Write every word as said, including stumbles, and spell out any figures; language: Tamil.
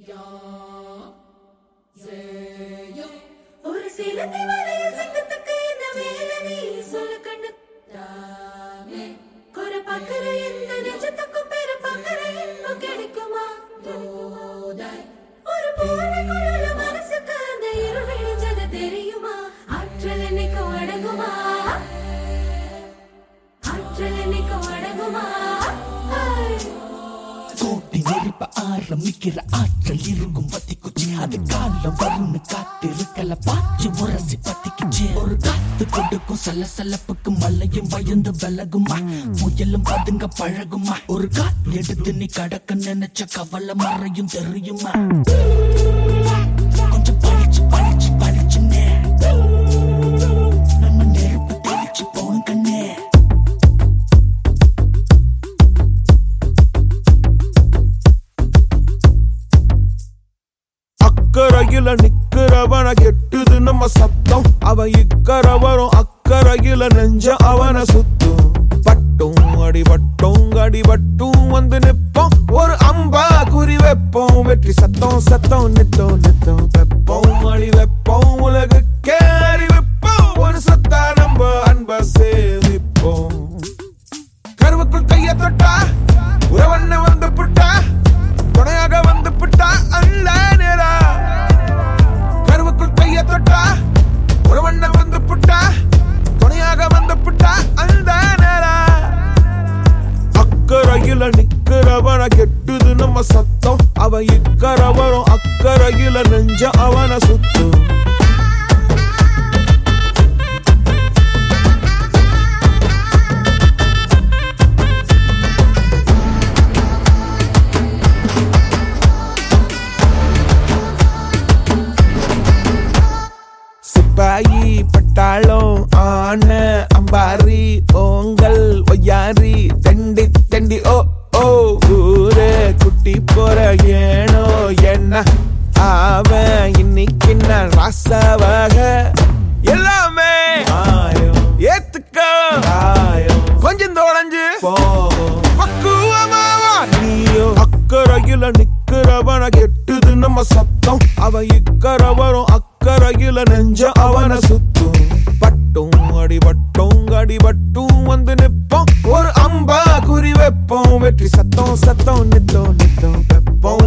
ஒரு சிலந்தி வலையில் சிக்கத்துக்கு என்ன வேலை நீ சொல்லு கண்ணு தானே குறை பார்க்கிற எந்த நெஞ்சத்துக்கும் பெற பார்க்கிற இன்னும் கிடைக்குமா தோதாய் ஒரு போர்வை குழல மனசுக்கு அந்த இருள் விழிஞ்சது தெரியுமா ஆற்றல் என்னைக்கும் அடங்குமா ஆற்றல் என்னைக்கும் அடங்குமா கோட்டி நெருப்ப ஆரம்பிக்கிற ஆற்றல் இருக்கும் பத்திக்குச்சு அது காலம் வரும்னு காத்திருக்கல பாய்ச்சி முரசி பத்திக்குச்சு ஒரு காத்து கொடுக்கும் சலசலப்புக்கு மலையும் பயந்து விலகுமா முயலும் பதுங்க பழகுமா ஒரு காத்து எடுத்து நீ கடக்க நினைச்ச கவலை மறையும் தெரியுமா கொஞ்சம் பழிச்சு பழிச்சு பழிச்சுன்னே நம்ம நெருப்பு தெளிச்சு போன கண்ணே அக்கறையில நிக்கிறவன கெட்டுது நம்ம சத்தம் அவன் இக்கரை வரும் அக்கறையில நெஞ்ச அவன சுத்தும் பட்டும் அடிபட்டும் அடிபட்டும் வந்து நிப்போம் ஒரு அம்பா குறி வைப்போம் வெற்றி சத்தம் சத்தம் நித்தம் நித்தம் வெப்போம் அடி வைப்போம் உலகுக்கே அறிவிப்போம் ஒரு சத்தா நம்ம அன்ப சேமிப்போம் கருவுக்குள் கைய தொட்டா உறவண்ண வந்து புட்டா துணையாக வந்து புட்டா அல்ல நேரா கருவுக்குள் கைய தொட்டா உறவண்ண வந்து புட்டா துணையாக வந்து புட்டா அந்த நேரா அக்கறையில நிக்கிறவன கெட்டுது நம்ம சத்தம் அவன் இக்கரை வரும் அக்கறையில நெஞ்ச அவன சுத்தும் சிப்பாயி பட்டாளம் ஆன அம்பாரி ஓங்கல் ஒய்யாரி தெண்டி தெண்டி ஓ ஓ ஊரே குட்டி போற ஏனோ என்ன அவன் இன்னைக்கு நான் ராசவாக எல்லாமே ஏத்துக்க கொஞ்சம் தொடஞ்சு பக்குவமாவா நீயோ அக்கறையில நிக்கிறவன கெட்டுது நம்ம சத்தம் அவன் இக்கரை வரும் அக்கறையில நெஞ்ச அவன சுத்தும் பட்டும் அடிபட்டும் அடிபட்டும் வந்து நிப்போம் ஒரு அம்பா குறி வைப்போம் வெற்றி சத்தம் சத்தம் நித்தம் நித்தம் வெப்போம்